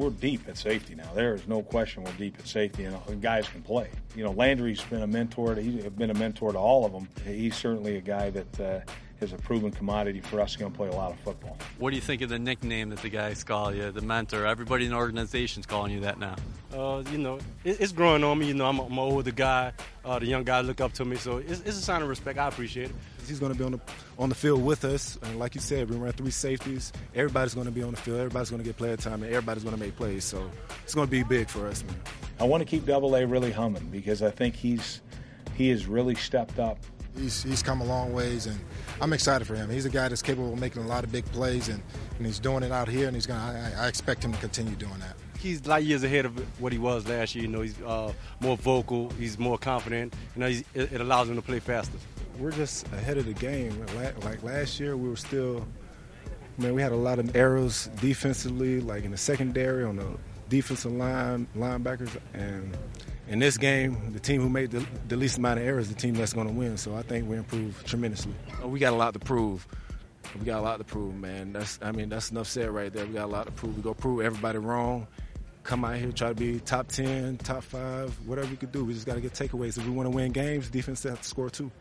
we're deep at safety now. There is no question we're deep at safety, and guys can play. Landry's been a mentor. He's been a mentor to all of them. He's certainly a guy that is a proven commodity for us. He's going to play a lot of football. What do you think of the nickname that the guys call you, the mentor? Everybody in the organization's calling you that now. It's growing on me. I'm an older guy. The young guys look up to me, so it's a sign of respect. I appreciate it. He's going to be on the field with us, and like you said, we ran 3 safeties. Everybody's going to be on the field. Everybody's going to get player time, and everybody's going to make plays. So it's going to be big for us, man. I want to keep AA really humming because I think he has really stepped up. He's come a long ways, and I'm excited for him. He's a guy that's capable of making a lot of big plays, and he's doing it out here, and I expect him to continue doing that. He's light years ahead of what he was last year. He's more vocal. He's more confident. It allows him to play faster. We're just ahead of the game. Like last year, we were still, we had a lot of errors defensively, like in the secondary, on the defensive line, linebackers, and in this game, the team who made the least amount of errors is the team that's going to win. So I think we improved tremendously. We got a lot to prove. Man. That's enough said right there. We got a lot to prove. We go prove everybody wrong. Come out here, try to be top 10, top 5, whatever we could do. We just got to get takeaways. If we want to win games, defense has to score too.